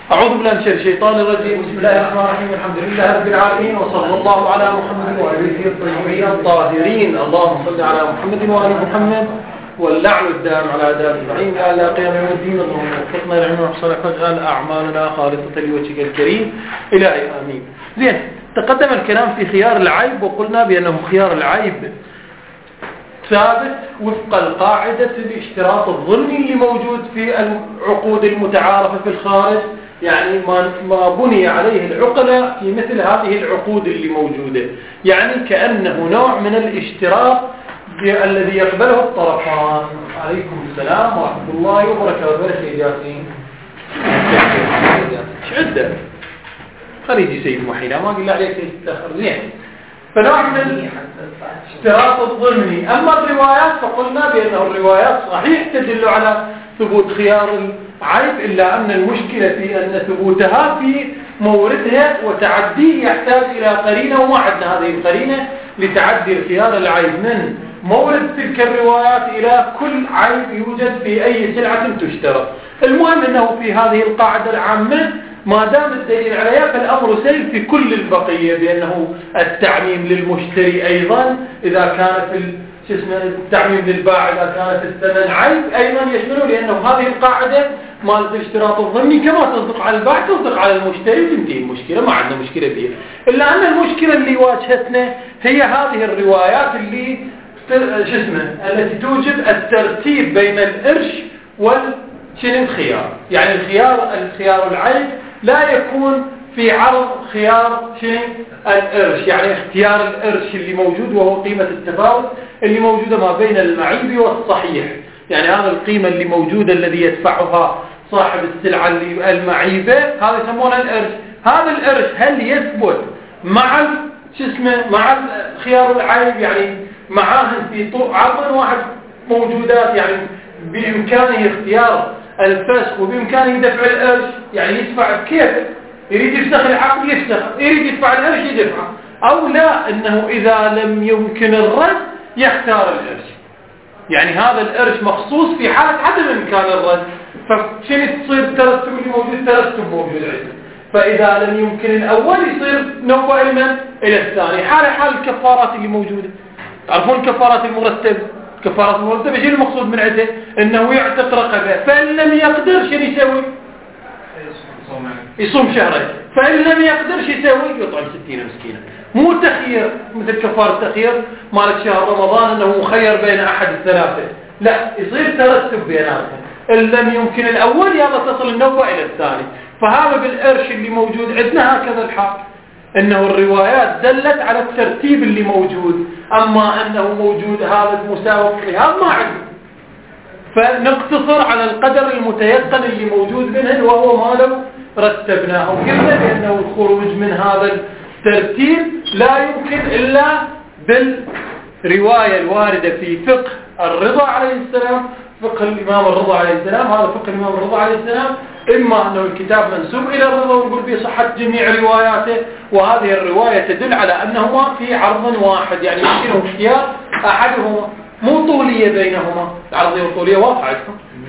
أعوذ بالله من الشيطان الرجيم. بسم الله الرحمن الرحيم. الحمد لله رب العالمين، وصلى الله على محمد وآله الطيبين الطاهرين. اللهم صل على محمد وآل محمد، واللعن الدائم على آداب إبراهيم إلى قيام يوم الدين. اللهم وفقنا للعلم وحسنك، واجعل أعمالنا خالصة لوجهك الكريم إلهي آمين. زين، تقدم الكلام في خيار العيب، وقلنا بأنه خيار العيب ثابت وفق القاعدة الاشتراط الظني اللي موجود في العقود المتعارفة في الخارج، يعني ما بني عليه العقلاء في مثل هذه العقود اللي موجودة، يعني كأنه نوع من الاشتراط الذي يقبله الطرفان. عليكم السلام ورحمة الله وبركاته. بركة جاسين ايش عدة خريجي سيد محيلا، ما قل عليك تتأخر. زين، فنوع من الاشتراط الضمني. أما الروايات فقلنا بأنه الروايات صحيح تدل على ثبوت خيار العيب، إلا أن المشكلة في أن ثبوتها في موردها وتعديه يحتاج إلى قرينة، وما عندنا هذه القرينة لتعدي خيار العيب من مورد تلك الروايات إلى كل عيب يوجد في أي سلعة تشترى. المهم أنه في هذه القاعدة العامة ما دام الدليل عليها فالأمر سيل في كل البقية، بأنه التعميم للمشتري أيضا إذا كان في التعميم للبائع إذا كانت الثمن عيب أيضا يشمله، لأنه هذه القاعدة مالت الاشتراط الظني كما تصدق على البائع تصدق على المشتري وتنتهي المشكلة، ما عندنا مشكلة فيها. إلا أن المشكلة اللي واجهتنا هي هذه الروايات اللي التي توجب الترتيب بين الإرش والخيار. يعني الخيار العيب لا يكون في عرض خيار الإرش، يعني اختيار الإرش اللي موجود وهو قيمة التفاوت اللي موجودة ما بين المعيب والصحيح. يعني هذا القيمة اللي موجودة الذي يدفعها صاحب السلعة المعيبة هذا يسمونه الإرش. هذا الإرش هل يثبت مع مع خيار العيب، يعني معاه في عرض واحد موجودات، يعني بإمكانه اختيار الفسخ وبإمكانه دفع الإرش، يعني يدفع بكيفه، يريد يفسخ العقد يفسخ، يريد يدفع الإرش يدفعه، أو لا أنه إذا لم يمكن الرد يختار الإرش. يعني هذا الإرش مخصوص في حالة عدم إمكان الرد، فشنو تصير الترتب اللي موجود؟ ترتب موجود عنده، فإذا لم يمكن الأول يصير نوبة إلى الثاني. حال الكفارات اللي موجودة، تعرفون الكفارات المرتبة؟ كفارة المرتبة ايش المقصود من عده؟ انه يعتق رقبه، فان لم يقدر شنو يسوي؟ يصوم شهرين. فان لم يقدر شو يسوي؟ يطعم 60 مسكينه. مو تخيير مثل كفاره التخيير مالك شهر رمضان انه مخير بين احد الثلاثه، لا، يصير ترتب بيناتهم. ان لم يمكن الاول يلا تصل النوبه الى الثاني. فهذا بالقرش اللي موجود عندنا هكذا الحال، انه الروايات دلت على الترتيب اللي موجود، اما انه موجود هذا المساوي لهذا ما عنده. فنقتصر على القدر المتيقن اللي موجود منه، وهو ما لو رتبناه. وقلنا بانه الخروج من هذا الترتيب لا يمكن الا بالروايه الوارده في فقه الرضا عليه السلام، فقه الامام الرضا عليه السلام. هذا فقه الامام الرضا عليه السلام إما أنه الكتاب منسوب إلى الرضا ونقول بصحة جميع رواياته، وهذه الرواية تدل على أنهما في عرض واحد، يعني يمكنه اختيار أحدهما، مو طولية بينهما. العرضية والطولية واقعة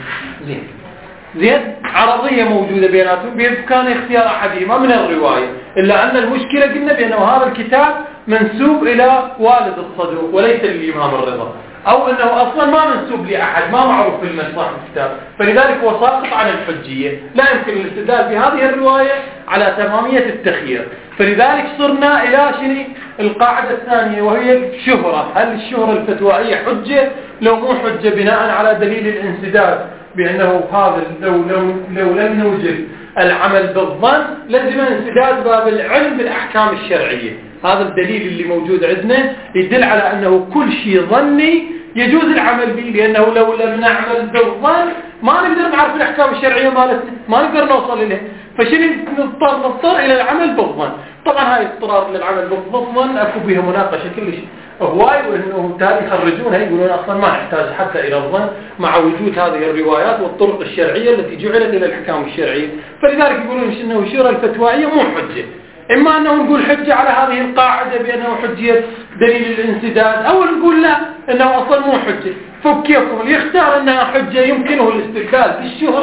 زين عرضية موجودة بيناتهم بإمكان اختيار أحدهما من الرواية. إلا أن المشكلة قلنا بأنه هذا الكتاب منسوب إلى والد الصدوق وليس للإمام الرضا، أو أنه أصلا ما منسوب لأحد، ما معروف في صاحب الكتاب، فلذلك هو ساقط عن الحجية، لا يمكن الاستدلال بهذه الرواية على تمامية التخيير. فلذلك صرنا إلى القاعدة الثانية، وهي الشهرة. هل الشهرة الفتوائية حجة لو مو حجة بناء على دليل الانسداد، بأنه هذا لو لم نوجد العمل بالظن لازم انسداد باب العلم بالأحكام الشرعية. هذا الدليل اللي موجود عندنا يدل على أنه كل شيء ظني يجوز العمل به، لأنه لو لم نعمل بالظن ما نقدر نعرف الأحكام الشرعية مالتنا، ما نقدر نوصل إليه. فشنو نضطر إلى العمل بالظن. طبعا هاي اضطرار للعمل بالظن أكو بها مناقشة كلش هواي، وإنه تالي يخرجونها يقولون أصلا ما نحتاج حتى إلى الظن مع وجود هذه الروايات والطرق الشرعية التي جعلت إلى الأحكام الشرعية. فلذلك يقولون إنه الشورى الفتوائية مو حجة، إما أنه نقول حجة على هذه القاعدة بأنه حجية دليل الانسداد، أو نقول لا أنه أصلا مو حجة. فكيفكم اللي يختار أنها حجة يمكنه الاستدلال بالشهرة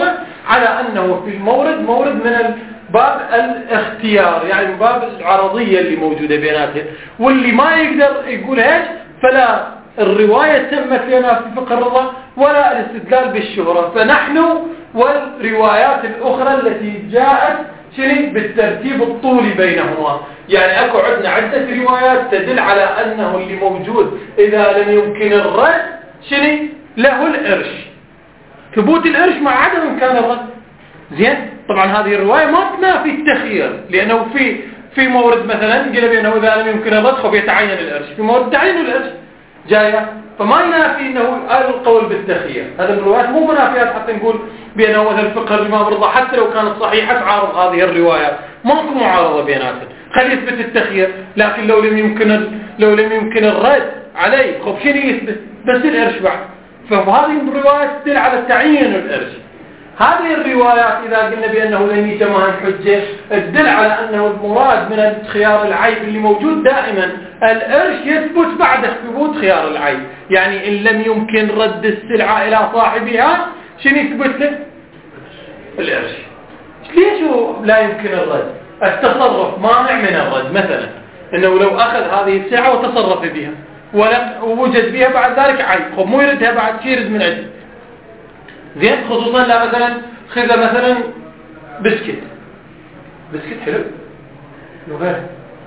على أنه في المورد مورد من باب الاختيار، يعني من باب العرضية اللي موجودة بيناتهم، واللي ما يقدر يقول هيك فلا الرواية تمت لنا في فقه الرضا ولا الاستدلال بالشهرة. فنحن والروايات الأخرى التي جاءت بالترتيب الطولي بينهما، يعني أكو عندنا عدة روايات تدل على أنه اللي موجود إذا لم يمكن الرد له الإرش، ثبوت الإرش مع عدم إمكان الرد. زين، طبعا هذه الرواية ما تنافي التخيير، لأنه في مورد مثلا قيل بأنه إذا لم يمكن الرد خب يتعين الإرش، في مورد تعين الإرش جاية، فما ينافي أنه القول بالتخيير. هذه الروايات مو منافيات حتى نقول بأنه مثل فقه الإمام الرضا حتى لو كانت صحيحة تعارض هذه الروايات، ماكو معارضة بيناتهم، خلي يثبت التخيير. لكن لو لم يمكن الرد عليه خب شنو يثبت؟ بس الإرش بعد. فهذه الروايات تدل على تعيين الإرش. هذه الروايات إذا قلنا بأنه لم يتمها الحجة تدل على أنه المراد من خيار العيب اللي موجود دائما الإرش يثبت بعد ثبوت خيار العيب، يعني إن لم يمكن رد السلعة إلى صاحبها شنو يثبت له؟ الإرش. ليش لا يمكن الرد؟ التصرف مانع من الرد، مثلا إنه لو أخذ هذه السلعة وتصرف بها ووجد بها بعد ذلك عيب، خب مو يردها بعد شي يرد من عندها. زين، خصوصا لا مثلا خذ مثلا بسكت حلو لو غير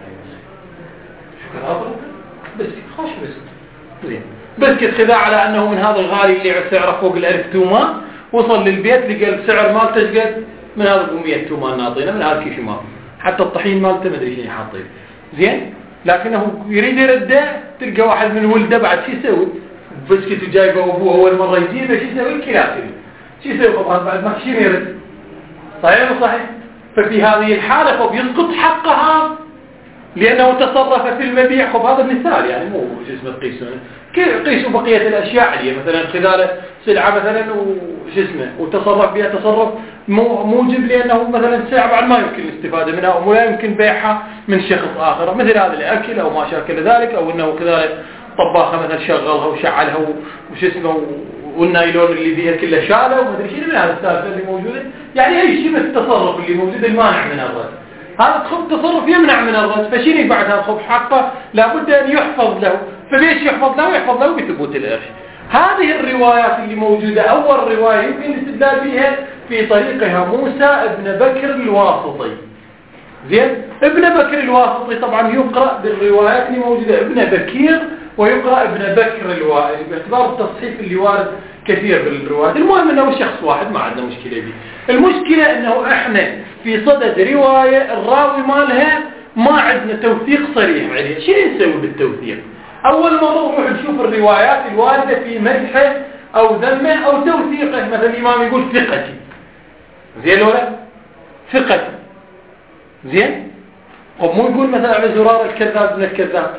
شكرا أفضل بسكت خوش بسكت. زين، بسكت خذا على أنه من هذا الغالي اللي سعره فوق ال1000 تومان، وصل للبيت لقى السعر مالته قد من هذا 100 تومان ناطينه من هذا كيف ما حتى الطحين مالته ما ادري شنو حاطين. زين، لكنه يريد يرده، تلقى واحد من ولده بعد شو يسوي؟ بسكت وجايبه ابوه اول مره يجيبه شو يسوي؟ الكلاسي شو يسوي طبعا بعد ما شي يرد. صحيح ولا صحيح؟ ففي هذه الحاله خب يسقط حقها لانه تصرف في المبيع. خب هذا مثال، يعني مو شو اسمه تقيسونه، كيف قيسوا بقيه الاشياء عليه، مثلا خلال سلعه مثلا وش اسمه وتصرف بها تصرف موجب لانه مثلا سلعه بعد ما يمكن الاستفاده منها او لا يمكن بيعها من شخص اخر، مثل هذا الاكل او ما شاكل ذلك، او انه كذلك طباخه مثلا شغلها وشعلها وش اسمه والنايلون اللي فيها كله شاله وما ادري شنو من هذا السالفه اللي موجوده، يعني اي شيء من التصرف اللي موجود المانع من الرد، هذا خب تصرف يمنع من الرد. فشيني بعد هذا خب حقه لابد ان يحفظ له، فليش يحفظ له؟ يحفظ له بثبوت الإرش. هذه الروايات اللي موجوده، اول روايه يمكن الاستدلال بها في طريقها موسى ابن بكر الواسطي. زين، ابن بكر الواسطي طبعا يقرأ بالروايات اللي موجوده ابن بكير ويقرأ ابن بكر الوائل باعتبار التصحيف اللي وارد كثير بالروايات. المهم انه شخص واحد ما عندنا مشكلة به، المشكلة انه احنا في صدد رواية الراوي مالها ما عندنا توثيق صريح عليه. شو نسوي بالتوثيق؟ اول مرة نروح نشوف الروايات الواردة في مدحه او ذمه او توثيقه. مثلا الامام يقول ثقتي، زين ولا ثقتي، زين، طب مو يقول مثلا على زرار الكذاب من الكذاب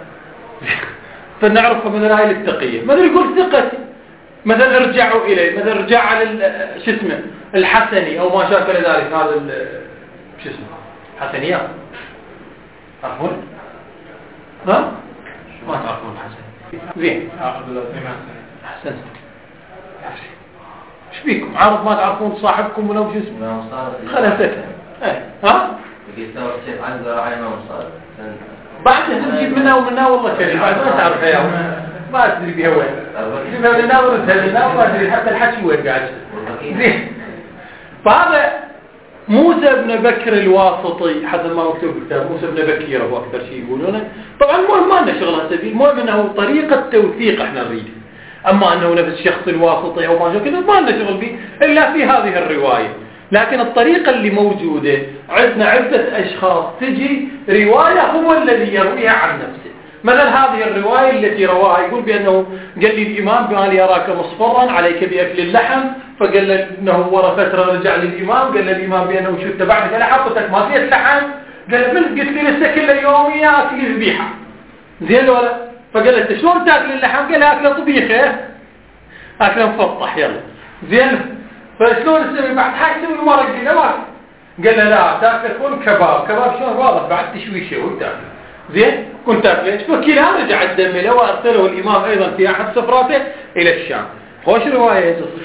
فنعرف مثلا هاي التقية. مثلا يقول ثقتي، مثلا ارجعوا إليه، مثلا ارجع على شو اسمه الحسني أو ما شاكل ذلك، هذا شو اسمه حسنيات، تعرفون؟ ها؟ ما تعرفون الحسني؟ زين، أحسن. ايش بيكم؟ عارف ما تعرفون صاحبكم ولا شو اسمه؟ خلفتها. ها؟ يستوى الشيخ عن زراعي ما وصل. بعد تجيب منها ومنها والله كريم، بعد ما تعرف يا ما تدري بها وين. جبنا منها ورثها منها وما تدري حتى الحكي وين قاعد. زين، فهذا موسى بن بكر الواسطي حسب ما مكتوب بالكتاب، موسى بن بكير هو أكثر شيء يقولونه. طبعا المهم ما لنا شغل هالسبيل، المهم أنه طريقة توثيق احنا نريد. أما أنه نفس الشخص الواسطي أو ما شو كذا ما لنا شغل به إلا في هذه الرواية. لكن الطريقة اللي موجودة عندنا عدة أشخاص تجي رواية هو الذي يرويها عن نفسه. مثلا هذه الرواية التي رواها يقول بأنه قال لي الإمام قال لي أراك مصفرا عليك بأكل اللحم، فقال له إنه ورا فترة رجع للإمام قال له الإمام بأنه شو اتبعني، قال له حطتك ما فيها لحم، قال له بنت قلت لي لسه كل يومي أكل ذبيحة، زين ولا؟ فقال له أنت شلون تأكل اللحم؟ قال له أكله طبيخة، أكله مفطح يلا، زين. فشلون نسوي بعد حاجة نسوي المرق له؟ قال له لا تاكل كل كباب شلون واضح بعد تشويشه وتاكل، زين. كنت تاكل فكلا رجع الدم له وارسله الامام ايضا في احد سفراته الى الشام. خوش روايه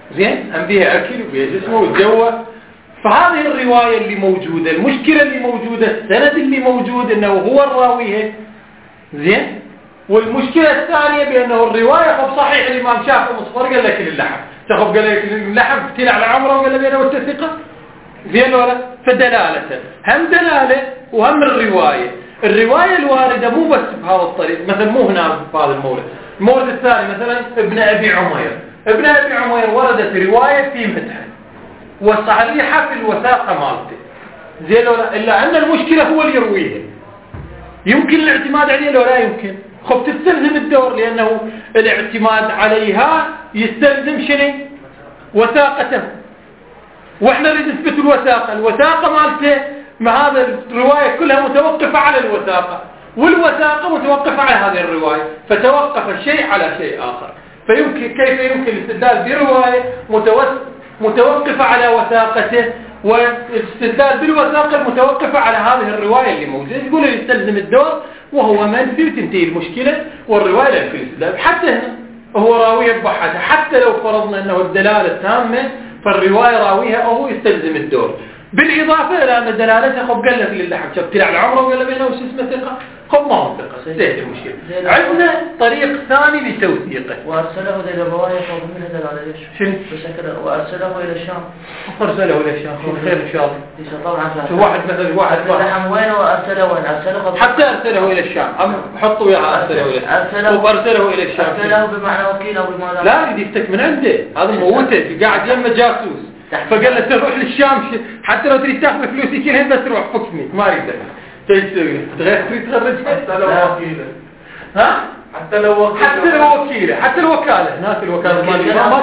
زين، أم بيها أكل وبيها جسمه والجوة. فهذه الرواية اللي موجودة، المشكلة اللي موجودة، السند اللي موجود إنه هو الراويه. زين، والمشكلة الثانية بأنه الرواية خب صحيح الإمام شافعي مصفر قال لك اللحم، تخب قال لك اللحم فتيل على عمره وقال بينه والتثقة. زين ولا؟ فدلالة، هم دلالة وهم الرواية الواردة مو بس بهذا الطريق، مثلا مو هنا بهذا المورد الثاني مثلا ابن أبي عمير وردت رواية في مدحه وصريحة في الوثاقة مالته. زين ولا؟ إلا أن المشكلة هو اللي يرويها، يمكن الاعتماد عليه لو لا يمكن. خب تستلزم الدور، لأنه الاعتماد عليها يستلزم شنو؟ وثاقته، واحنا نريد نثبت الوثاقة مالته. ما هذا الرواية كلها متوقفة على الوثاقة، والوثاقة متوقفة على هذه الرواية، فتوقف الشيء على شيء آخر. كيف يمكن الاستدلال برواية متوقفة على وثاقته، والاستدلال بالوثاقة المتوقفة على هذه الرواية اللي موجودة؟ يقول يستلزم الدور وهو منفي وتنتهي المشكلة، والرواية لا يمكن الاستدلال. حتى هنا هو راوية بحثها، حتى لو فرضنا أنه الدلالة تامة فالرواية راويها وهو يستلزم الدور، بالإضافة إلى أن دلالته خب قال لك للحم شبت على عمره وقال بينه وش اسمه ثقة، خب ما هو ثقة. انتهت المشكلة. عندنا طريق ثاني لتوثيقه. وأرسله إلى الرواية فضمنها دلالة ليش؟ شنو؟ وأرسله إلى الشام. أرسله إلى الشام. خير إن شاء الله. طبعا. واحد مثلا واحد. اللحم وين وأرسله وين؟ أرسله. حتى أرسله إلى الشام. حطوا وياها أرسله إلى الشام. أرسله بمعنى وكيل أو بمعنى. لا يريد يفتك من عنده، هذا موته قاعد يم جاسوس. فقال له تروح للشام، حتى لو تريد تاخذ فلوسي كلها بس تروح فكني ما اريد. تسوي تريد تخرج حتى لو وكيله. ها؟ حتى لو وكيله. حتى الوكاله هناك الوكاله ما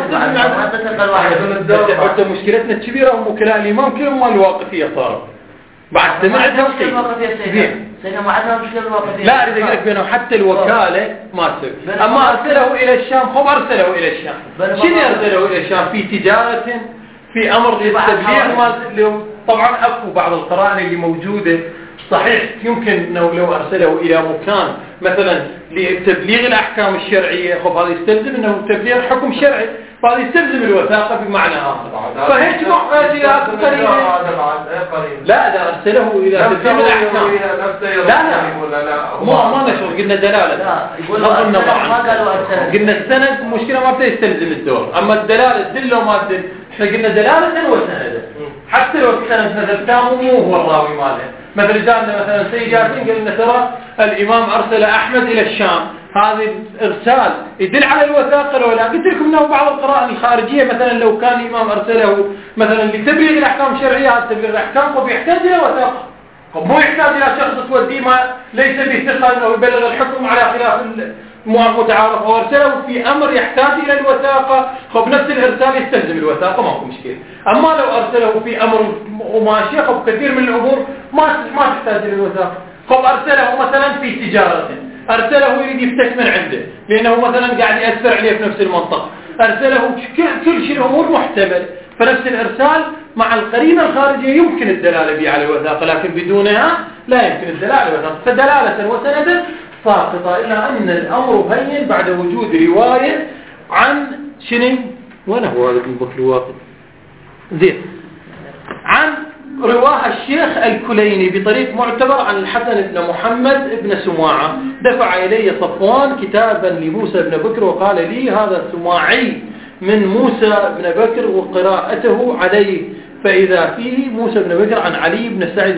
تصير. مشكلتنا الكبيره هم وكلاء الامام كلهم مال الواقفيه صاروا بعد سمعتها سيدنا ما عندنا مشكله الواقفيه. لا اريد اقول لك بانه حتى الوكاله ما تسوي. اما ارسله الى الشام، خب ارسله الى الشام. شنو ارسله الى الشام؟ في تجاره، في امر للتبليغ مال. طبعا اكو بعض القرائن اللي موجوده صحيح يمكن انه لو ارسله الى مكان مثلا لتبليغ الاحكام الشرعيه، خب هذا يستلزم انه تبليغ حكم شرعي، فهذا يستلزم الوثاقه بمعنى اخر. فهيك معتقدات قريبه. لا اذا ارسله الى تبليغ الاحكام لا ما نشر قلنا دلاله. قلنا السند مشكله ما بده يستلزم الدور، اما الدلاله تدل وما تدل. احنا قلنا دلاله وسنده، حتى لو السند مثلا تام مو هو الراوي ماله. مثلا جاءنا مثلا سيد ياسين قال لنا ترى الامام ارسل احمد الى الشام، هذا ارسال يدل على الوثاقه لو لا. قلت لكم انه بعض القرائن الخارجيه مثلا لو كان الامام ارسله مثلا لتبليغ الاحكام الشرعيه، هذا تبليغ الاحكام وبيحتاج الى وثاقه، مو يحتاج الى شخص توديه ما ليس به ثقه انه يبلغ الحكم على خلاف متعارف، او ارسله في امر يحتاج الى الوثاقه، خب نفس الارسال يستلزم الوثاقه ما هو مشكله. اما لو ارسله في امر وماشي، خب كثير من الامور ما تحتاج الى الوثاقه. خب ارسله مثلا في تجاره، ارسله يريد يفتك من عنده لانه مثلا قاعد ياثر عليه في نفس المنطقه، ارسله كل شيء الامور محتمل، فنفس الارسال مع القرينه الخارجيه يمكن الدلاله به على الوثاقه، لكن بدونها لا يمكن الدلاله على الوثاقه. فدلاله وسندا ساقطة، إلى أن الأمر هين بعد وجود رواية عن شنو؟ وين هو هذا ابن بكر واقف؟ زين، عن رواها الشيخ الكليني بطريق معتبر عن الحسن بن محمد بن سماعة. دفع إلي صفوان كتابا لموسى بن بكر وقال لي هذا سماعي من موسى بن بكر وقراءته عليه، فإذا فيه موسى بن بكر عن علي بن سعيد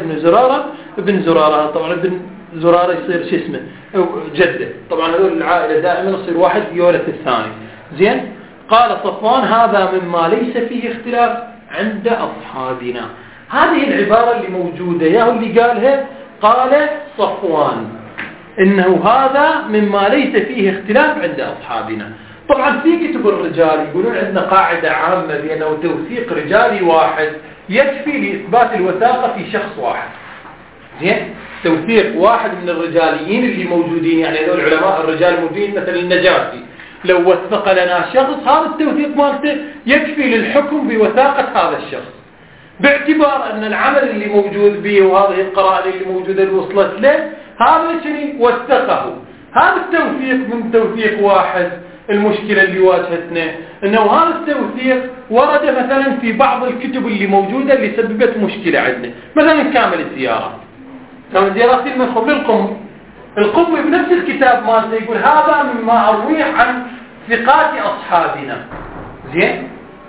بن زرارة. طبعا ابن زرارة يصير شو اسمه جده، طبعا هذول العائلة دائما يصير واحد يورث الثاني. زين، قال صفوان هذا مما ليس فيه اختلاف عند أصحابنا. هذه العبارة اللي موجودة ياهو اللي قالها، قال صفوان إنه هذا مما ليس فيه اختلاف عند أصحابنا. طبعا في كتب الرجال يقولون عندنا قاعدة عامة بأنه توثيق رجالي واحد يكفي لإثبات الوثاقة في شخص واحد. زين، توثيق واحد من الرجاليين اللي موجودين، يعني هذول علماء الرجال الموجودين مثل النجاشي لو وثق لنا شخص، هذا التوثيق مالته يكفي للحكم بوثاقة هذا الشخص، باعتبار أن العمل اللي موجود به وهذه القرائن اللي موجودة اللي وصلت له هذا شنو وثقه. هذا التوثيق من توثيق واحد. المشكلة اللي واجهتنا أنه هذا التوثيق ورد مثلا في بعض الكتب اللي موجودة اللي سببت مشكلة عندنا، مثلا كامل الزيارات. كامل الزيارات المنخب للقمي، القمي بنفس الكتاب مالته يقول هذا مما أرويه عن ثقات أصحابنا. زين،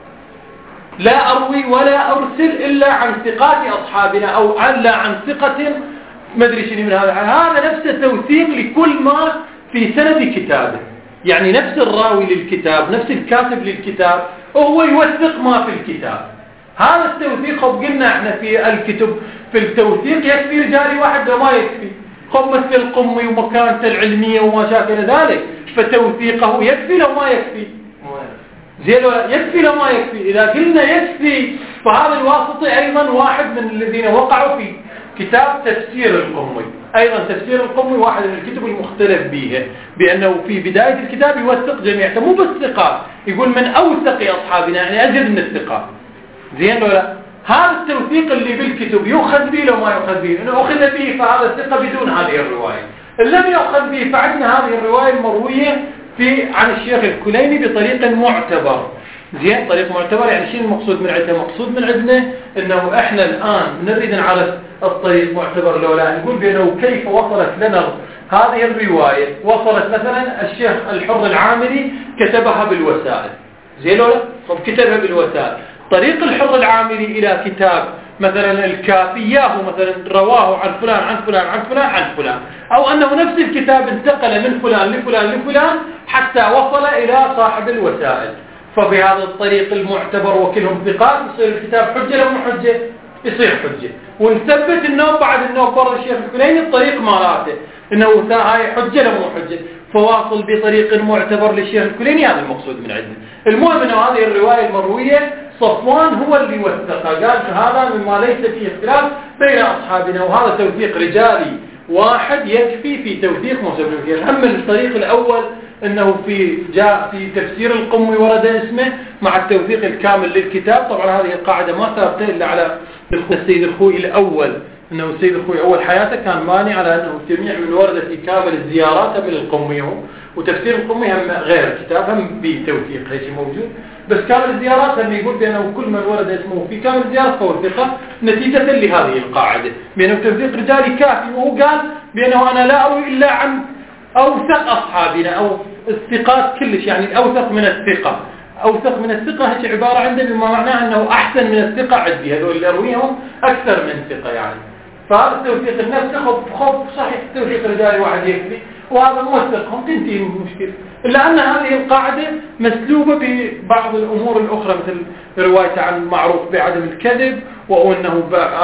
لا أروي ولا أرسل إلا عن ثقات أصحابنا، أو إلا عن ثقة مدري شنو من هذا نفس توثيق لكل ما في سند كتابه. يعني نفس الراوي للكتاب، نفس الكاتب للكتاب، وهو يوثق ما في الكتاب. هذا التوثيق قلنا احنا في الكتب في التوثيق يكفي رجالي واحد وما يكفي، مثل القمي ومكانته العلمية وما شاكل ذلك، فتوثيقه يكفي لو ما يكفي. زين، يكفي لو ما يكفي. إذا قلنا يكفي فهذا الواسطي أيضا واحد من الذين وقعوا في كتاب تفسير القمي. أيضا تفسير القمي واحد من الكتب المختلف بها، بأنه في بداية الكتاب يوثق جميع، مو بالثقات، يقول من أوثق أصحابنا، يعني أجد من الثقات. زين ولا؟ هذا التوثيق اللي بالكتب يؤخذ به لو ما يؤخذ به، إنه أخذ به فهذا الثقة بدون هذه الرواية. إن لم يؤخذ به فعندنا هذه الرواية المروية عن الشيخ الكليني بطريق معتبر. زين، طريق معتبر يعني شنو المقصود من عندنا؟ مقصود من عندنا انه احنا الان نريد نعرف الطريق معتبر لو لا، نقول بانه كيف وصلت لنا هذه الروايه. وصلت مثلا الشيخ الحر العامري كتبها بالوسائل. زين ولا؟ طب كتبها بالوسائل. طريق الحر العامري الى كتاب مثلا الكافياه مثلا رواه عن فلان عن فلان عن فلان عن فلان، او انه نفس الكتاب انتقل من فلان لفلان لفلان حتى وصل الى صاحب الوسائل. فبهذا الطريق المعتبر وكلهم ثقات يصير الكتاب حجة لو مو حجة؟ يصير حجة. ونثبت النوم بعد النوم بر الشيخ الكليني الطريق مالاته انه هاي حجة لو مو حجة، فواصل بطريق معتبر للشيخ الكليني. هذا المقصود من عندنا. المهم انه هذه الرواية المروية صفوان هو اللي وثقها، قال هذا مما ليس فيه اختلاف بين اصحابنا، وهذا توثيق رجالي واحد يكفي في توثيق موسى بن بكير. هم الطريق الاول انه جاء في تفسير القمي ورد اسمه مع التوثيق الكامل للكتاب. طبعا هذه القاعدة ما ثابتة الا على السيد الخوئي الاول، انه السيد الخوئي اول حياته كان مانع على انه جميع من ورد في كامل الزيارات من القمي، وتفسير القمي هم غير الكتاب هم بتوثيق هيك موجود، بس كامل الزيارات هم يقول بانه كل من ورد اسمه في كامل الزيارات فهو ثقة، نتيجة لهذه القاعدة بانه توثيق رجالي كافي. وهو قال بانه انا لا اروي الا عن أوثق أصحابنا أو الثقات كلش، يعني الأوثق من الثقة. أوثق من الثقة هيك عبارة عنده بما معناه أنه أحسن من الثقة عندي، هذول اللي أرويهم أكثر من ثقة يعني. فهذا التوثيق النفس خب صحيح التوثيق رجالي واحد يكفي، وهذا موثقهم تنتهي المشكلة. إلا أن هذه القاعدة مسلوبة ببعض الأمور الأخرى، مثل رواية عن معروف بعدم الكذب، وأنه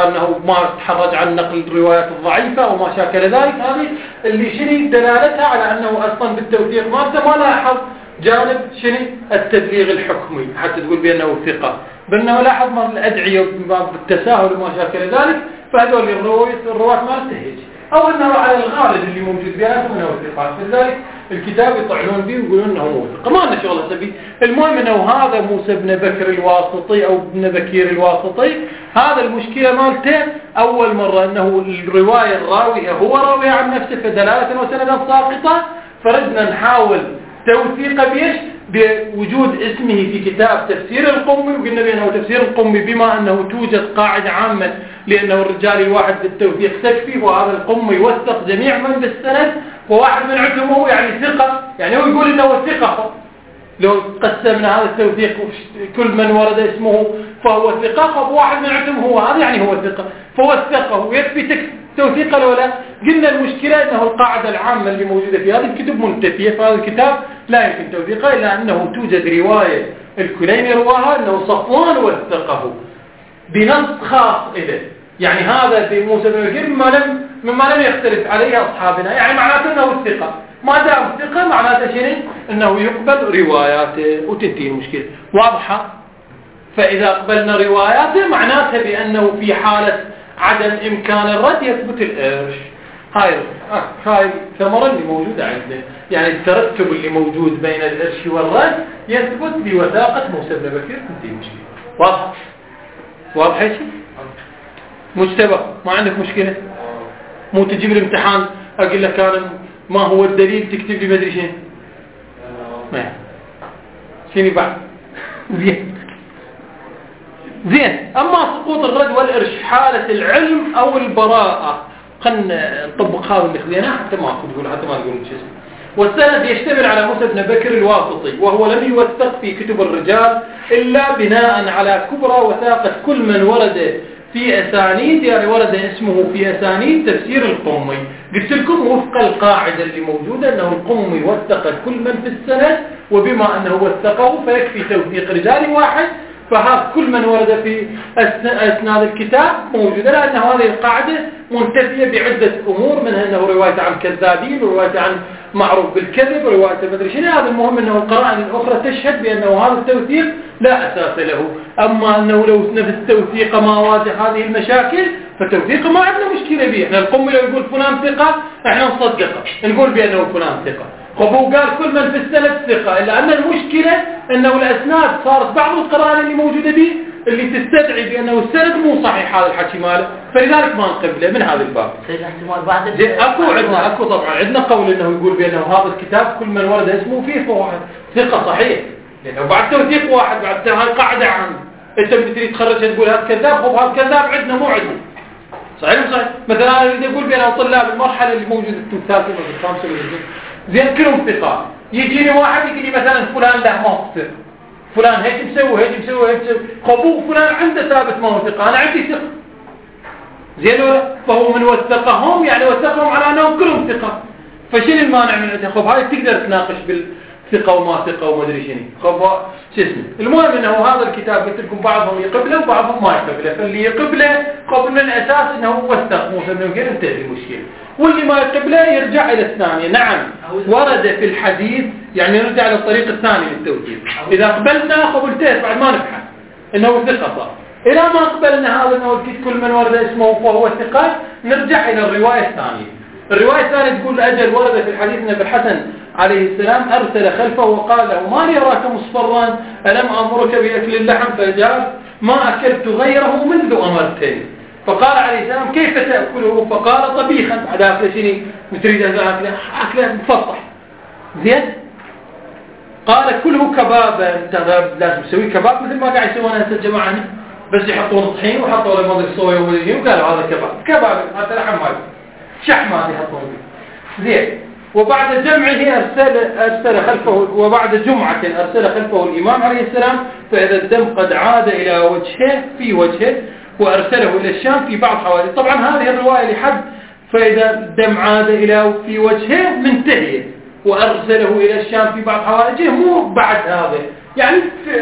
ما تحرج عن نقل الروايات الضعيفة وما شاكل ذلك. هذه اللي شني دلالتها على أنه أصلا بالتوثيق ما لاحظ جانب شني التبليغ الحكمي حتى تقول بأنه ثقة، بأنه لاحظ ما الأدعية بالتساهل وما شاكل ذلك، فهذول الرواة ما تهيج، أو أنه على الغالب اللي موجود بها أنه ثقات، فلذلك الكتاب يطعنون به ويقولون أنه موثق، ما لنا شغل سبي. المهم أنه هذا موسى بن بكر الواسطي أو ابن بكير الواسطي، هذا المشكلة مالته أول مرة أنه الرواية الراوية هو راوي عن نفسه فدلالة وسندا ساقطة، فردنا نحاول توثيق بيش بوجود اسمه في كتاب تفسير القمي، وقلنا بأنه تفسير القمي بما أنه توجد قاعدة عامة لأنه الرجال الواحد بالتوثيق تكفي، وهذا القمي يوثق جميع من بالسند، وواحد من عندهم هو يعني ثقة، يعني هو يقول إنه ثقة. لو قسمنا هذا التوثيق كل من ورد اسمه فهو ثقة، وواحد من عندهم هو هذا يعني هو ثقة، فهو الثقة ويكفي توثيق الأولى. قلنا المشكلة أنه القاعدة العامة اللي موجودة في هذه الكتب منتفية، فهذا الكتاب لا يمكن توثيقه إلا أنه توجد رواية الكليني رواها أنه صفوان وثقه بنص خاص إليه، يعني هذا بموسى بن بكير مما لم يختلف عليه أصحابنا، يعني معناته أنه الثقة، ما دام الثقة معناته شيء أنه يقبل رواياته وتنتهي المشكلة. واضحة؟ فإذا قبلنا رواياته معناته بأنه في حالة عدم إمكان الرد يثبت الإرش. هاي الثمرة اللي موجودة عنده، يعني الترتب اللي موجود بين الإرش والرد يثبت بوثاقة موسى بن بكير تنتهي المشكلة. واضح؟ واضح شيء؟ مجتبى ما عندك مشكلة؟ مو تجيب الامتحان أقول لك أنا ما هو الدليل تكتب لي مدري شيء؟ ما شيني بعد؟ زين زين. أما سقوط الرد والإرش حالة العلم أو البراءة، خلنا نطبق هذا اللي خذيناه حتى ما تقول شو اسمه. والسند يشتمل على موسى بن بكر الواسطي، وهو لم يوثق في كتب الرجال إلا بناء على كبرى وثاقة كل من ورد في أسانيد، يعني ورد اسمه في أسانيد تفسير القمي. قلت لكم وفق القاعدة اللي موجودة أنه القمي وثق كل من في السند، وبما أنه وثقه فيكفي توثيق رجال واحد، فهذا كل من ورد في أسناد الكتاب موجودة، لأن هذه القاعدة منتفية بعدة أمور، منها أنه رواية عن كذابين، ورواية عن معروف بالكذب، ورواية مدري شنو. هذا المهم أنه القرائن الأخرى تشهد بأنه هذا التوثيق لا أساس له. أما أنه لو نفس التوثيق ما واجه هذه المشاكل فتوثيقه ما عندنا مشكلة به. احنا القمي لو يقول فلان ثقة احنا نصدقه، نقول بأنه فلان ثقة. هو قال كل من في السند ثقة، إلا أن المشكلة أنه الأسناد صارت بعض القرائن اللي موجودة به اللي تستدعي بأنه السند مو صحيح هذا الحكي ماله، فلذلك ما نقبله من هذا الباب. اكو طبعا عندنا قول انه يقول بأنه هذا الكتاب كل من ورد اسمه فيه فهو ثقة صحيح، لأنه بعد توثيق واحد بعد هاي قاعدة عامة. انت بتريد تخرج تقول هذا كذاب، هو هذا كذاب عندنا مو عندنا. صحيح. مثلا انا اريد اقول بأنه طلاب المرحلة اللي موجودة الثالثة والخامسة زين كلهم ثقة، يجيني واحد يقول لي مثلا فلان له ما ثقة، فلان هيك مسوي هيك مسوي هيك مسوي، خبو فلان عنده ثابت ما هو ثقة، أنا عندي ثقة. زين فهو من وثقهم يعني وثقهم على أنهم كلهم ثقة، فشين المانع من عنده؟ خب هاي تقدر تناقش بالثقة وما ثقة وما أدري شنو. خب شو اسمه. المهم إنه هذا الكتاب قلت لكم بعضهم يقبله وبعضهم ما يقبله، فاللي يقبله قبل من الأساس إنه وثق موسى بن بكر انتهت المشكلة، واللي ما يقبله يرجع إلى الثانية. نعم ورد في الحديث يعني يرجع إلى الطريق الثاني للتوثيق. إذا قبلنا قبلته بعد ما نبحث إنه ثقة صار. إذا ما قبلنا هذا إنه كل من ورد اسمه فهو ثقة، نرجع إلى الرواية الثانية. الرواية الثانية تقول أجل ورد في الحديث أن الحسن عليه السلام أرسل خلفه وقال له ما لي أراك مصفرا ألم أمرك بأكل اللحم؟ فجاء ما أكلت غيره منذ أمرتني. فقال عليه السلام كيف تأكله؟ فقال طبيخا. بعد أكل شيء تريد أن أكله مفصح. زين. قال كله كبابا. لازم تسوي كباب مثل ما قاعد يسوون هسه الجماعة، بس يحطون طحين وحطوا له مضي الصويا وقالوا هذا كباب هذا لحم مالي شحم هذا يحطون فيه. زين. وبعد جمعه أرسل خلفه، وبعد جمعة أرسل خلفه الإمام عليه السلام، فإذا الدم قد عاد إلى وجهه في وجهه وأرسله إلى الشام في بعض حوادث. طبعا هذه الرواية لحد فإذا الدم عاد إلى في وجهه منتهية وأرسله إلى الشام في بعض حوادثه، مو بعد هذا يعني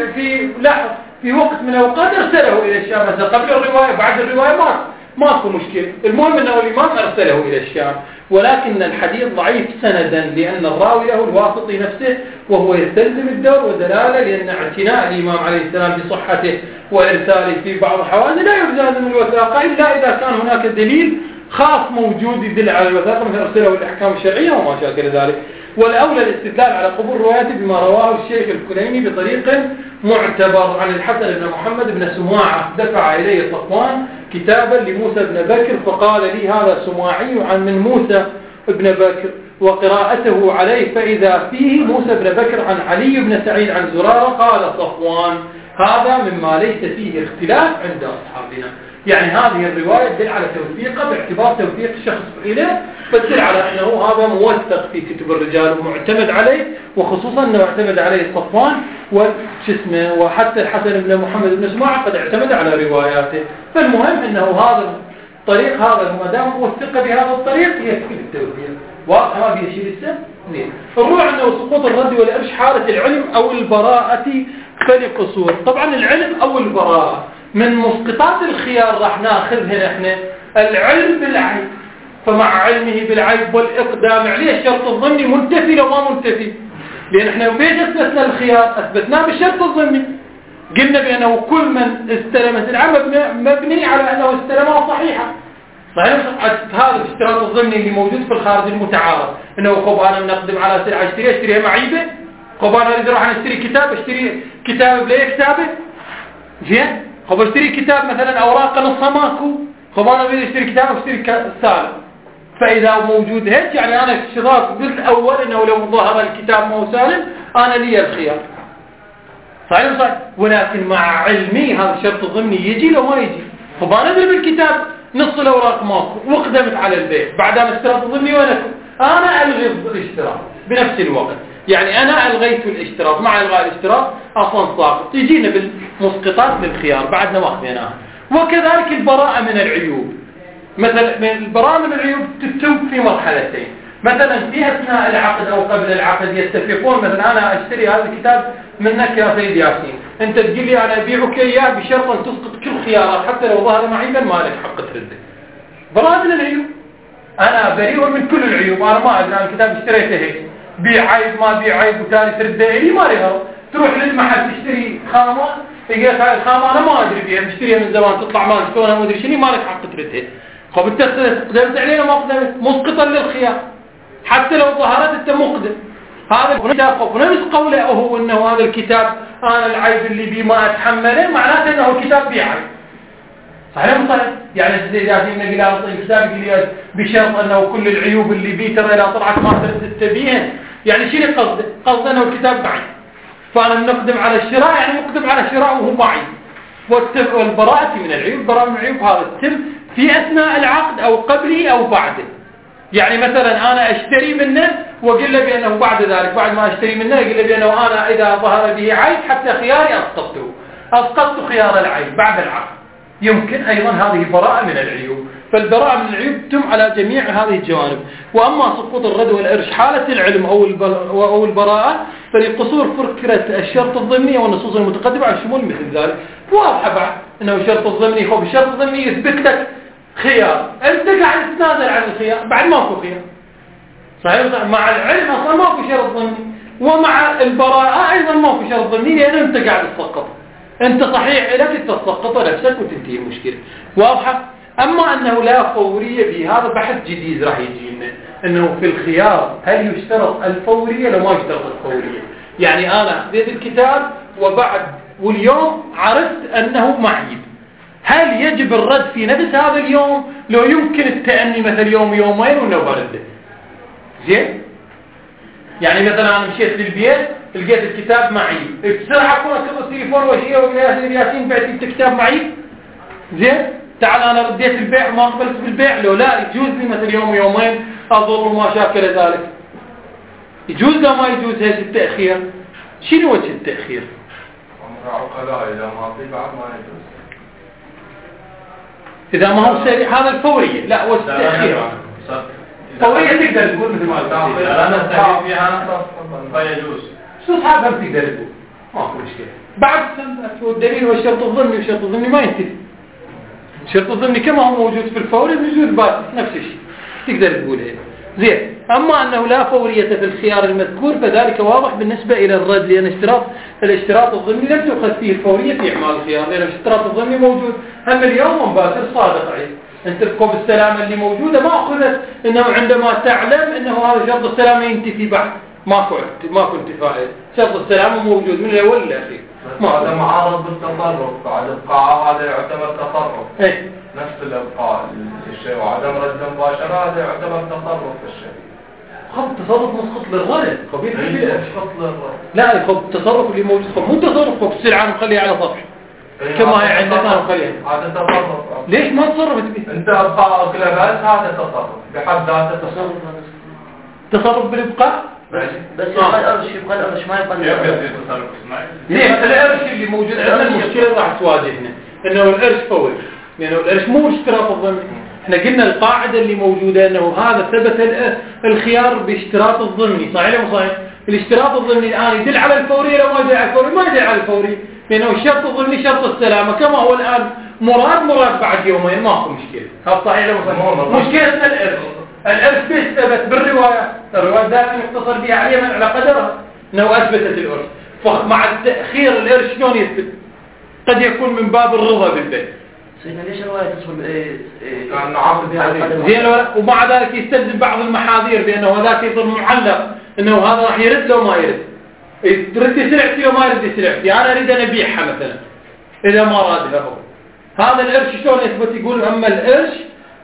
في وقت من الأوقات أرسله إلى الشام، مثلا قبل الرواية بعد الرواية ماكو مشكلة. المهم أنه الإمام أرسله إلى الشام، ولكن الحديث ضعيف سندا لأن الراوي له الواسطي نفسه، وهو يستلزم الدور ودلالة، لأن اعتناء الإمام عليه السلام بصحته وإرساله في بعض الحوادث لا يلزم الوثاقة إلا إذا كان هناك دليل خاص موجود يدل على الوثاقة، مثل أرسله الأحكام الشرعية وما شاكل ذلك. والأولى الاستدلال على قبول روايته بما رواه الشيخ الكليني بطريق معتبر عن الحسن بن محمد بن سماعة. دفع إليه صفوان كتابا لموسى بن بكر فقال لي هذا سماعي من موسى بن بكر، وقراءته عليه فإذا فيه موسى بن بكر عن علي بن سعيد عن زرارة. قال صفوان هذا مما ليس فيه اختلاف عند أصحابنا. يعني هذه الرواية تدل على توثيقه باعتبار توثيق الشخص إليه، فتدل على أنه هذا موثق في كتب الرجال ومعتمد عليه، وخصوصا أنه اعتمد عليه صفوان وحتى الحسن بن محمد بن سماعة قد اعتمد على رواياته. فالمهم أنه هذا الطريق هذا ما دام موثق بهذا الطريق يكفي التوثيق. واضح ما فيه شيء لسه؟ الروح أنه سقوط الرد والإرش حالة العلم أو البراءة فلقصور. طبعا العلم أو البراءة من مسقطات الخيار راح ناخذها احنا العلم بالعيب، فمع علمه بالعيب والإقدام عليه الشرط الضمني منتفي لو ما منتفي، لأن احنا بيش أثبتنا الخيار أثبتناه بالشرط الضمني، قلنا بأنه كل من استلمت العمل مبني على أنه استلمها صحيحة. صحيح هذا الاشتراط الضمني اللي موجود في الخارج المتعارض، انه خب انا بنقدم على سلعه اشتريها معيبه، خب انا اريد اروح اشتري كتاب، اشتري كتاب بلا كتابه، زين، خب اشتري كتاب مثلا اوراقه نصها ماكو، خب انا اريد اشتري كتاب اشتري سالم. فاذا موجود هيك يعني انا اشتراط بالاول انه لو ظهر الكتاب مو سالم انا لي الخيار. صحيح صحيح، ولكن مع علمي هذا الشرط الضمني يجي لو ما يجي. طب انا ادري بالكتاب نص الاوراق ماكو واقدمت على البيع، بعدها الاشتراط الضمني وين انا الغي الاشتراط بنفس الوقت. يعني انا الغيت الاشتراط، مع الغاء الاشتراط اصلا ساقط. يجينا بالمسقطات للخيار بعدنا ما اخذناها. وكذلك البراءة من العيوب، مثلا البراءة من العيوب تتم في مرحلتين. مثلا في اثناء العقد او قبل العقد يتفقون، مثلا انا اشتري هذا الكتاب منك يا سيد ياسين، انت تقول لي انا ابيعك اياه بشرط ان تسقط كل خيارات حتى لو ظهر معيبا ما لك حق ترده. براءة من العيوب، انا بريء من كل العيوب، انا ما ادري عن كتاب اشتريته هيك بيع عيب ما بيع عيب وثاني ترده لي ما لي غلط. تروح للمحل تشتري خامه، لقيت هاي الخامه انا ما ادري بيها مشتريها من زمان تطلع ما شلونها ما ادري شنو، ما لك حق تردها. خب انت قدمت علينا ما قدمت، مسقطا للخيار حتى لو ظهرت انت مقدم. هذا ونفس قوله هو انه هذا الكتاب انا العيب اللي بيه ما اتحمله، معناته انه الكتاب بيه عيب. صحيح مو صحيح؟ يعني اذا جينا قلنا نعطي الكتاب يقول بشرط انه كل العيوب اللي بيه ترى اذا طلعت ما ترد تبيها، يعني شنو قصده؟ قصده انه الكتاب بعيب، فانا نقدم على الشراء يعني نقدم على الشراء وهو بعيب. والبراءة من العيوب، براءة من العيوب هذا التم في اثناء العقد او قبله او بعده. يعني مثلا انا اشتري منه واقول له بانه بعد ذلك بعد ما اشتري منه اقول له بانه انا اذا ظهر به عيب حتى خياري اسقطت خيار العيب بعد العقد. يمكن ايضا هذه براءة من العيوب. فالبراءة من العيوب تم على جميع هذه الجوانب. واما سقوط الرد والارش حالة العلم او البراءة فلقصور فكرة الشرط الضمني والنصوص المتقدمة على شمول مثل ذلك. واضحة بعد انه الشرط الضمني خب الشرط الضمني يثبت لك خيار، انت قاعد تتنازل عن الخيار بعد ماكو خيار. صحيح مع العلم اصلا ماكو شرط ضمني، ومع البراءة ايضا ماكو شرط ضمني لان انت قاعد تسقط. انت صحيح لك تسقط نفسك وتنتهي المشكلة. واضحة. اما انه لا فورية في هذا بحث جديد راح يجينا، انه في الخيار هل يشترط الفورية لو ما يشترط الفورية. يعني انا خذيت الكتاب وبعد واليوم عرفت انه معيب، هل يجب الرد في نفس هذا اليوم لو يمكن التأني مثل يوم يومين ولا برده؟ زين؟ يعني مثلا انا مشيت للبيت لقيت الكتاب معيب، بسرعه اكون اكتب التليفون واشيله ويا ياسين بعت لي الكتاب معيب. زين؟ تعال انا رديت البيع ما قبلت بالبيع، لو لا يجوز لي مثل يوم يومين اظل ما شاكل ذلك. يجوز لو ما يجوز هيك التأخير. شنو وجه التأخير؟ امر عقلاء اذا ما في بعد ما يجوز. إذا ما هو سريع هذا الفورية، لا هو التأخير. فورية تقدر تقول مثل ما قلت. أنا استفيد فيها فيجوز. شو صحابها بتقدر تقول؟ ما في مشكلة. بعد الدليل هو الشرط الضمني، والشرط الضمني ما ينتهي. الشرط الضمني كما هو موجود في الفوري موجود بات نفس الشيء. تقدر تقول هيك. زين. أما أنه لا فورية في الخيار المذكور فذلك واضح بالنسبة إلى الرد، لأن الاشتراط الضمني لم تؤخذ فيه الفورية في إعمال الخيار، لأن الاشتراط الضمني موجود هم اليوم ومباشر صادق عليه. أنت ركوب السلامة اللي موجودة ما أخذت إنه عندما تعلم إنه هذا شرط السلامة ينتفي بعد، ماكو انتفاء. شرط السلامة موجود من الأول للأخير. هذا معارض بالتصرف، بعد إبقاء هذا يعتبر تصرف. إيه؟ نفس الإبقاء الشيء وعدم رد مباشرة هذا يعتبر تصرف في الشيء. خب التصرف مسقط للغرض، خبير كبير. مسقط للغرض. لا خب التصرف اللي موجود خب مو تصرف، خب السلعة نخليها على سطح. كما هي عندنا نخليها. هذا تصرف. ليش ما تصرفت به؟ أنت إبقاء كل بس هذا تصرف بحد ذاته تصرف. تصرف بالإبقاء. بس يبقى القرش ما يبقى تصرف اسمعي. ليه القرش اللي موجود عندنا المشكلة راح تواجهنا إنه القرش فوري، لأنه القرش مو اشتراط الضمني. احنا قلنا القاعدة اللي موجودة انه هذا ثبت الخيار باشتراط الضمني. صحيح ولا مو صحيح؟ الاشتراط الضمني الآن يدل على الفورية لو ما يدل على الفورية ما يدل على الفورية، لأنه الشرط الضمني شرط السلامة كما هو الآن مراد بعد يومين ماكو مشكلة. هذا صحيح ولا مو صحيح؟ مشكلتنا الإرث بيثبت بالرواية، الرواية دائما يقتصر بها عليها على قدرها انه اثبتت الإرث. فمع التأخير الإرث شلون يثبت؟ قد يكون من باب الرضا بالبيت. سيدنا ليش الرواية تصل كان عاقد عليه زين ومع ذلك يستلزم بعض المحاذير بأنه هذاك يصير معلق انه هذا راح يرد لو ما يرد، يرد سلعتي لو ما يرد سلعتي، انا اريد ان ابيعها مثلا اذا ما راد له. هذا القرش شلون يثبت؟ يقول اما القرش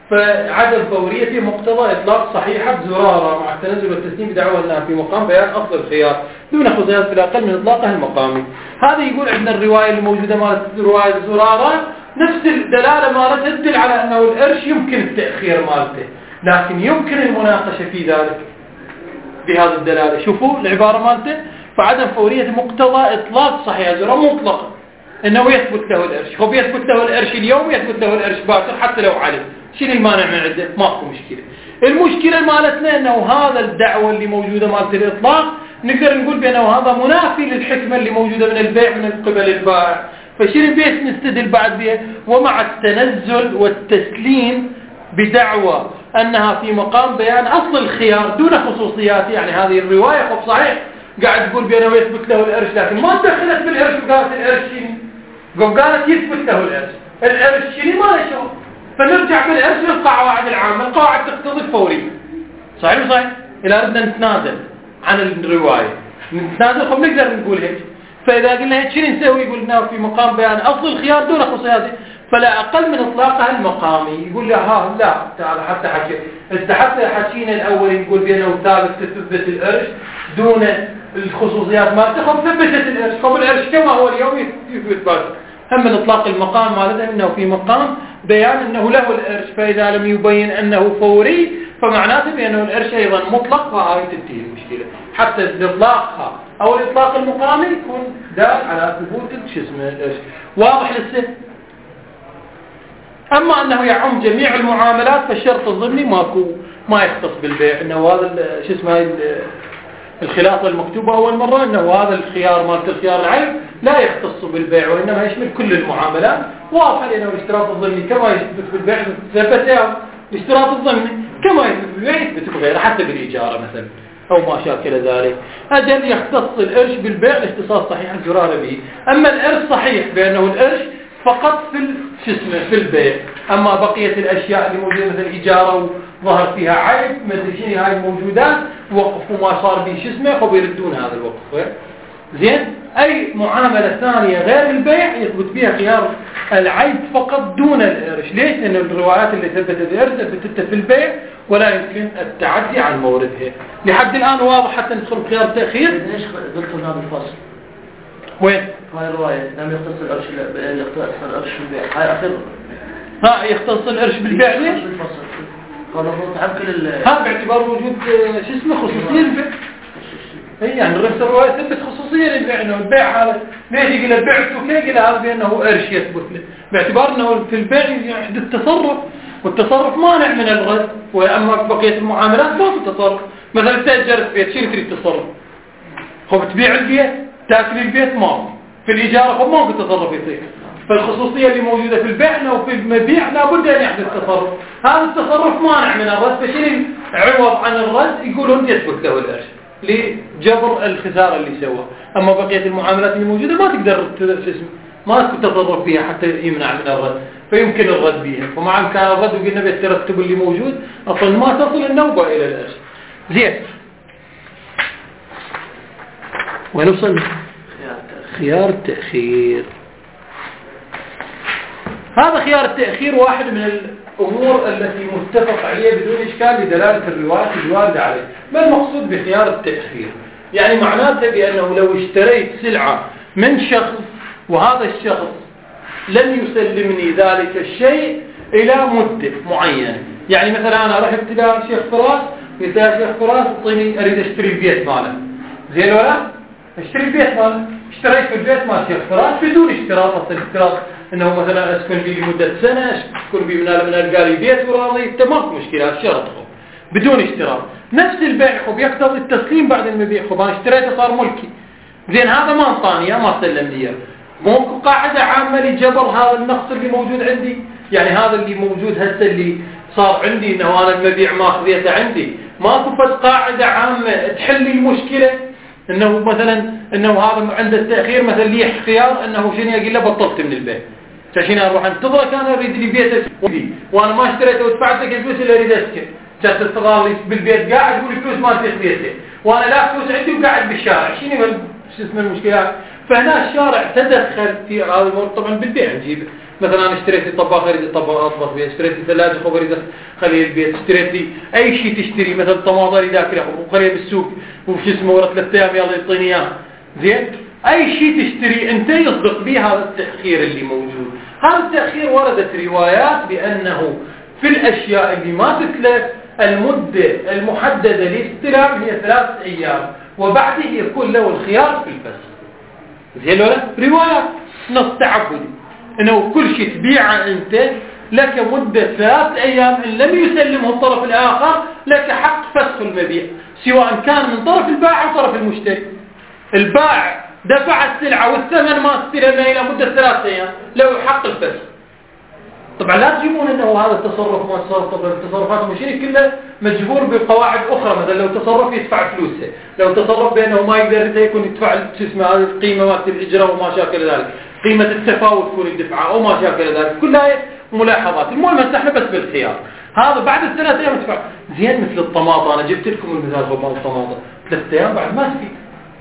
فعدم فورية مقتضى إطلاق صحيحة زرارة مع التنزل والتسليم بدعوى أنها في مقام بيان أصل الخيار دون خصوصيات في الأقل من إطلاقها المقامي. هذا يقول عندنا الرواية اللي موجودة مالت رواية زرارة نفس الدلالة مالتها تدل على أنه الإرش يمكن التأخير مالته، لكن يمكن المناقشة في ذلك بهذه الدلالة. شوفوا العبارة مالته، فعدم فورية مقتضى إطلاق صحيحة زرارة مطلقا أنه يثبت له الإرش. هو بيثبت له الإرش اليوم، يثبت له الإرش باكر حتى لو علم. شنو المانع من عنده؟ ماكو مشكلة. المشكلة مالتنا أنه هذا الدعوة اللي موجودة مالت الإطلاق نقدر نقول بأنه هذا منافي للحكمة اللي موجودة من البيع من قبل البائع. فشنو بيت نستدل بعد بيه؟ ومع التنزل والتسليم بدعوى أنها في مقام بيان أصل الخيار دون خصوصيات. يعني هذه الرواية خب صحيح قاعد تقول بأنه يثبت له الإرش، لكن ما دخلت بالإرش وقالت الإرش شنو؟ قالت يثبت له الإرش. الإرش شنو ما نشوف. فنرجع بالإرش للقواعد العامة، القواعد تقتضي الفورية. صحيح وصحيح؟ إذا أردنا نتنازل عن الرواية نتنازل خب نقدر نقول هيك. فإذا قلنا هيك شنو نسوي؟ يقولنا في مقام بيان أصل الخيار دون خصوصياته فلا أقل من إطلاقها المقامي. يقول له لا تعال حتى حكي انت حتى حكينا الأول يقول بأنه ثابت تثبت الإرش دون الخصوصيات ما تخب ثبتت الإرش. خب الإرش كما هو اليوم يثبت باكر. هم من إطلاق المقام مالته أنه في مقام بيان أنه له الإرش، فإذا لم يبين أنه فوري فمعناته بأنه الإرش أيضا مطلق وهاي تنتهي المشكلة. حتى إطلاقها أو الإطلاق المقامي يكون دال على ثبوت الإرش. واضح لسه؟ أما أنه يعم جميع المعاملات فالشرط الضمني ما يختص بالبيع. أنه هذا الخلاصة المكتوبة أول مرة أنه هذا الخيار مالت الخيار العيب لا يختص بالبيع وإنما يشمل كل المعاملات. واضح لأنه الاشتراط الضمني كما يثبت بالبيع ثبته الاشتراط الضمني كما يثبت بالبيع يثبت بغيره حتى بالإجارة مثلا أو ما شاكل ذلك. أجل يختص الإرش بالبيع الاختصاص صحيح الزرارة به. أما الإرش صحيح بأنه الإرش فقط في البيع. أما بقية الأشياء اللي موجودة مثل الإجارة وظهر فيها عيب مثل شيء هاي الموجودات وقفوا ما صار به وبيردون هذا الوقف. زين أي معاملة ثانية غير البيع يثبت فيها خيار العيب فقط دون الإرش. ليش؟ لأن الروايات اللي ثبتت الإرش ثبتتها في البيع ولا يمكن التعدي عن موردها. لحد الآن واضح حتى ندخل خيار التأخير. ليش دكتور هذا الفصل؟ وين؟ هاي الرواية لم يختص الإرش الإرش بالبيع. هاي آخر يختص الإرش بالبيع ليش؟ قالوا تعبكل هذا باعتبار وجود خصوصية البيع. يعني الرفس الرواية ثبت خصوصية للبيع انه البيع هذا ليش يقول البيع السوكي قال هذا بأنه قرش يثبت له باعتبار انه في البيع يحدث تصرف والتصرف مانع من الرد. واما بقية المعاملات ما في تصرف. مثلا تأجرت بيت شو تريد تصرف؟ خب تبيع البيت تاكل البيت ما في الإجارة خب ما في تصرف يصير. فالخصوصية اللي موجودة في البيع انه في المبيع لابد ان يحدث تصرف. هذا التصرف مانع من الرد فشنو عوض عن الرد يقولون يثبت له القرش لجبر الخسارة اللي سواه. أما بقية المعاملات اللي موجودة ما تقدر ما تتصرف فيها حتى يمنع من الرد فيمكن الرد بها. فمع إمكان الرد وقلنا بالترتب اللي موجود أصلا ما تصل النوبة إلى الأرش. زين ونوصل خيار التأخير. هذا خيار التأخير واحد من الأمور التي متفق عليها بدون إشكال لدلالة الروايات الواردة عليه. ما المقصود بخيار التأخير؟ يعني معناته بأنه لو اشتريت سلعة من شخص وهذا الشخص لن يسلمني ذلك الشيء إلى مدة معينة. يعني مثلا أنا رحت إلى شيخ فراس قلت له شيخ فراس اعطيني أريد أشتري البيت ماله. زين ولا؟ اشتري البيت ماله. اشتريت في البيت مال شيخ فراس بدون اشتراط. أصل اشتراط انه مثلا اسكن به لمده سنه اسكن به من القالي بيت وراضي تمام مشكله شرط بدون اشتراط. نفس البيع خب يقتضي التسليم بعد المبيع. خب انا اشتريته صار ملكي. زين هذا ما انطاني ما سلم لي. ممكن قاعده عامه لجبر هذا النقص اللي موجود عندي. يعني هذا اللي موجود هسه اللي صار عندي انه انا المبيع ما خذيته عندي ماكو بس قاعده عامه تحل لي المشكله. انه مثلا انه هذا عند التاخير مثلا لي اختيار انه شنو يقول له بطلت من البيت عشان اروح انتظر كان اريد لي بيت وانا ما اشتريته ودفعت لك الفلوس اللي اريد اسكن. جالس تستغل بالبيت قاعد يقول الفلوس ما تخذيته وانا لا فلوس عندي وقاعد بالشارع. شنو اسمه المشكله؟ فهنا الشارع تدخل في هذا الامور. طبعا بالبيع نجيب مثلا انا اشتريت طباخ اريد اطبخ بيه، اشتريت ثلاجه خبر اريد اخليه البيت، اشتريت لي اي شيء تشتري مثلا طماطم اريد اكله وخليه بالسوق وش اسمه ورا 3 ايام يلا يعطيني اياه زين. اي شيء تشتري انت يصدق به هذا التاخير اللي موجود. هذا التاخير وردت روايات بانه في الاشياء اللي ما تتلف المده المحدده للاستلام هي 3 ايام وبعده يكون له الخيار في الفسخ. زين ولا روايات نص تعبدي انه كل شيء تبيعه انت لك مدة 3 ايام ان لم يسلمه الطرف الاخر لك حق فسخ المبيع، سواء كان من طرف البائع او طرف المشتري. البائع دفع السلعة والثمن ما استلمه الى مدة 3 ايام له حق الفسخ. طبعا لا تجيبون انه هذا التصرف ما تصرف. طبعا التصرفات المشتري كلها مجبور بقواعد اخرى، مثلا لو تصرف يدفع فلوسه، لو تصرف بانه ما يقدر يكون يدفع هذه القيمه مالت الاجره وما شاكل ذلك، قيمه التفاوت تكون يدفعها او ما شاكل ذلك، كلها ملاحظات. المهم احنا بس بالخيار هذا بعد ال3 ايام يدفع. زين مثل الطماطم انا جبت لكم المثال مال الطماطم 3 ايام بعد ما تفيد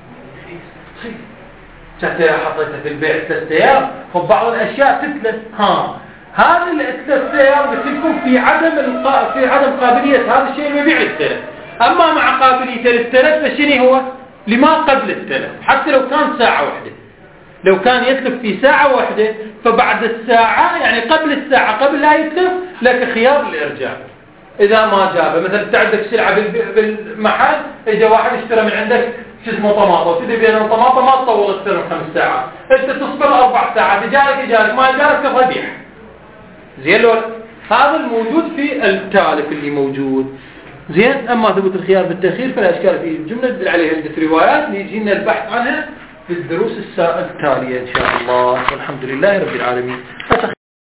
حتى حطيتها في البيع 3 ايام فبعض الاشياء تتلف. هذه ال3 ايام قلت لكم في عدم قابليه هذا الشيء المبيع للتلف. اما مع قابليته للتلف فشنو هو لما قبل التلف، حتى لو كان ساعه واحده، لو كان يتلف في ساعه واحده فبعد الساعه يعني قبل الساعه قبل لا يتلف لك خيار الارجاع. اذا ما جابه مثلا انت عندك سلعه بالمحل اجى واحد اشترى من عندك شو اسمه طماطم، تدري بان الطماطم ما تطول اكثر من 5 ساعات، انت تصبر 4 ساعات، جالك ما جالك تضيع. زين لو هذا الموجود في التالف اللي موجود. زين اما ثبوت الخيار بالتاخير فلا اشكال فيه، الجمله تدل عليها عده روايات يجينا البحث عنها في الدروس التاليه ان شاء الله، والحمد لله رب العالمين.